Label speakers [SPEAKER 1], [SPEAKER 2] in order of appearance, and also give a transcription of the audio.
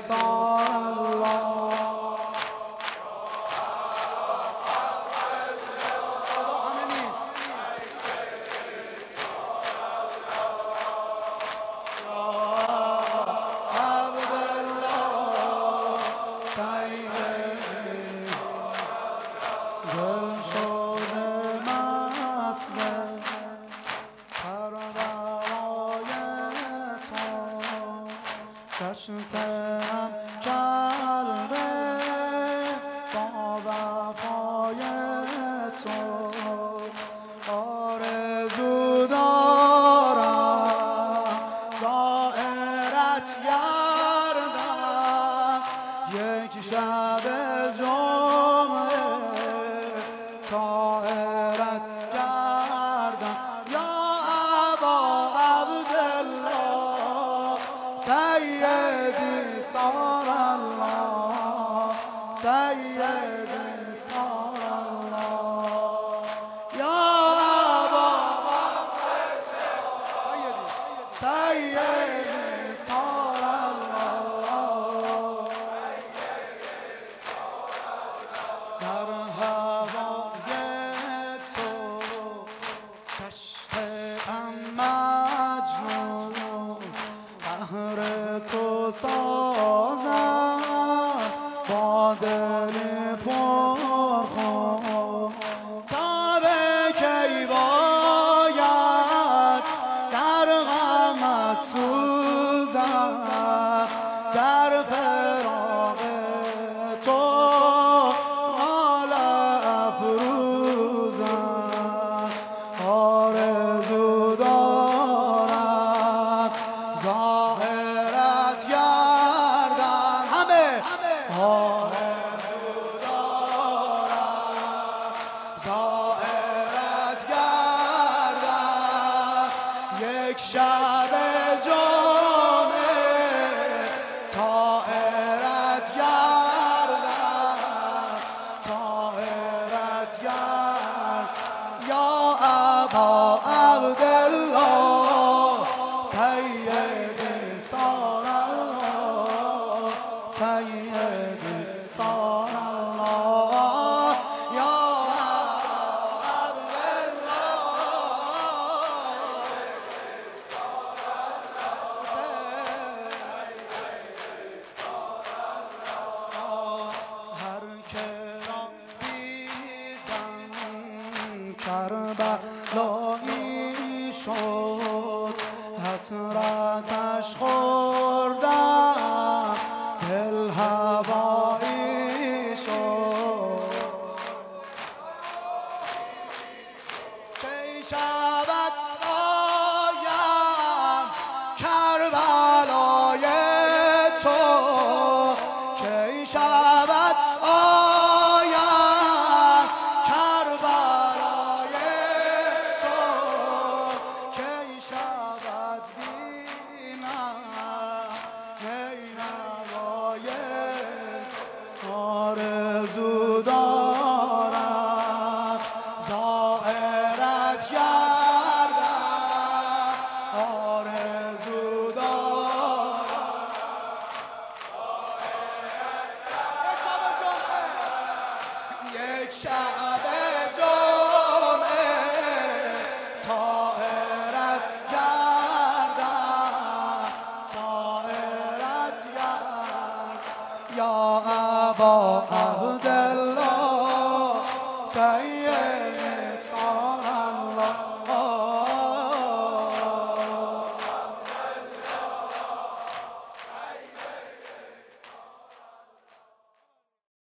[SPEAKER 1] صار الله. صدا همه نیست. دشتم کرده با وفای تو، آرزو دارم زائرت گردم یک شب جمعه، طائرت گردم یا ابا عبدالله سیدی صار الله، سیدی صار الله یا ابا سیدی صار الله. در هوای تو کشتم مجنون، قهر تو سازم با دل پرخون، تا به کی باید در غمت سوزم، در فراق تو ناله افروزم، آرزو دارم ظاهرت گردم، همه آرزو دارم ظاهرت گردم یک شب جمعه، طائرت گردم طائرت گردم یا ابا عبدالله سیدی صار الله، سیدی صار الله یا ابا عبدالله. هر که را دیدم کربلایی شد، حسرتش خوردم دل هوایی شد، کی شود آیم کربلای تو، کی شود آیم کربلای تو، کی شود بینم نینوای، آرزو دارم ظاهرت گردم، آرزو دارم یک شب جمعه، طائرت گردم طائرت گردم یا ابا عبدالله سیدی صار الله.